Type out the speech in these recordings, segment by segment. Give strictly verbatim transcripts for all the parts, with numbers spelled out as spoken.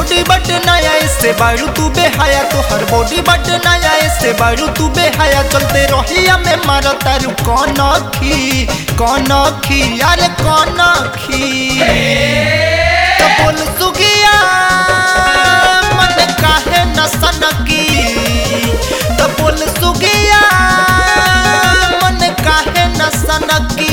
Body बट नया इससे बारू तू बेहाया, तोहर बॉडी बट नया इससे बारू तू बेहाया। चलते रहिया में मारो तारू कौन खी कौन खी यार कौन खी। तो बोल सुगिया मन काहे न सनकी, तो बोल सुगिया मन काहे न सनकी।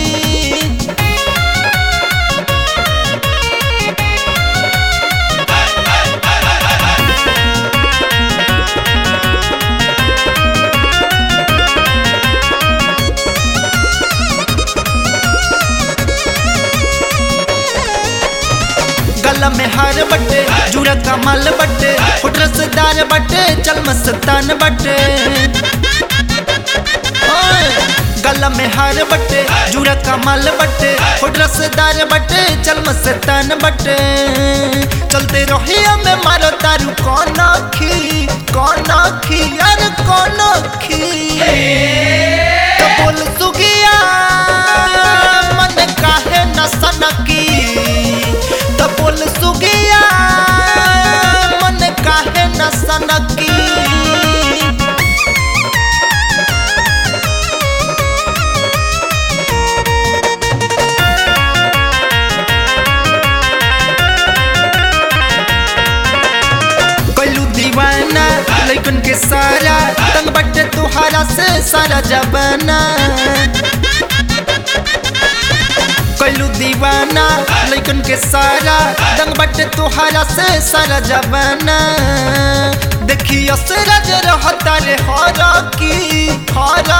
गला में हार बटे जुड़ा कमाल बटे, फुट रसदार बटे चल मस्तान बटे। गला में हार बटे जुड़ा कमाल बटे, फुट रसदार बटे चल मस्तान बटे। चलते रहिया में मारो तारू कौन खी कौन खी यार कौन खी। तो बोल सुगिया मन काहे न सनकी, तो बोल सुगिया मन काहे न सनकी। कैलू दीवाना लइकन के सारा, तंग बटे तुहारा से सारा जबाना। कैलू दीवाना लइकन के सारा, दंग बटे तुहारा से सारा जबाना। देखियो से रज रहता रे हरा की हरा